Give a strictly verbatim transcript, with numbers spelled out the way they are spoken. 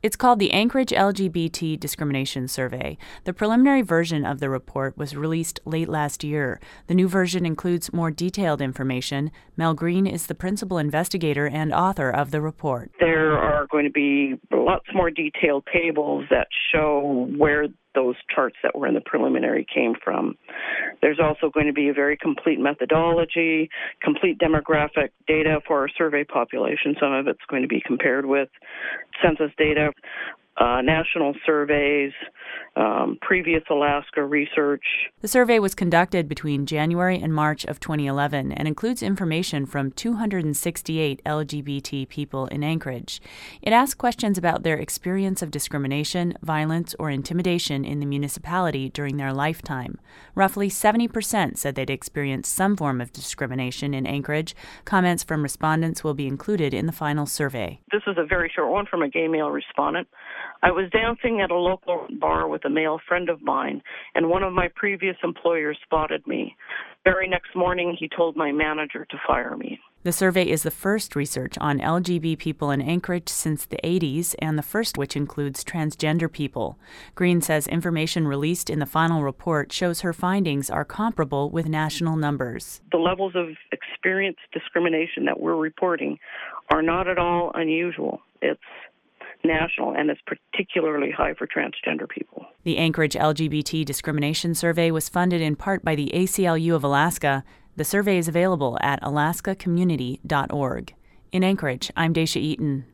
It's called the Anchorage L G B T Discrimination Survey. The preliminary version of the report was released late last year. The new version includes more detailed information. Mel Green is the principal investigator and author of the report. There are going to be lots more detailed tables that show where those charts that were in the preliminary came from. There's also going to be a very complete methodology, complete demographic data for our survey population. Some of it's going to be compared with census data, uh, national surveys, um, previous Alaska research. The survey was conducted between January and March of twenty eleven and includes information from two hundred sixty-eight L G B T people in Anchorage. It asks questions about their experience of discrimination, violence, or intimidation in the municipality during their lifetime. Roughly seventy percent said they'd experienced some form of discrimination in Anchorage. Comments from respondents will be included in the final survey. This is a very short one from a gay male respondent. I was dancing at a local bar with a male friend of mine, and one of my previous employers spotted me. Very next morning, he told my manager to fire me. The survey is the first research on L G B T people in Anchorage since the eighties, and the first which includes transgender people. Green says information released in the final report shows her findings are comparable with national numbers. The levels of experienced discrimination that we're reporting are not at all unusual. It's national, and it's particularly high for transgender people. The Anchorage L G B T Discrimination Survey was funded in part by the A C L U of Alaska. The survey is available at alaska community dot org. In Anchorage, I'm Daisha Eaton.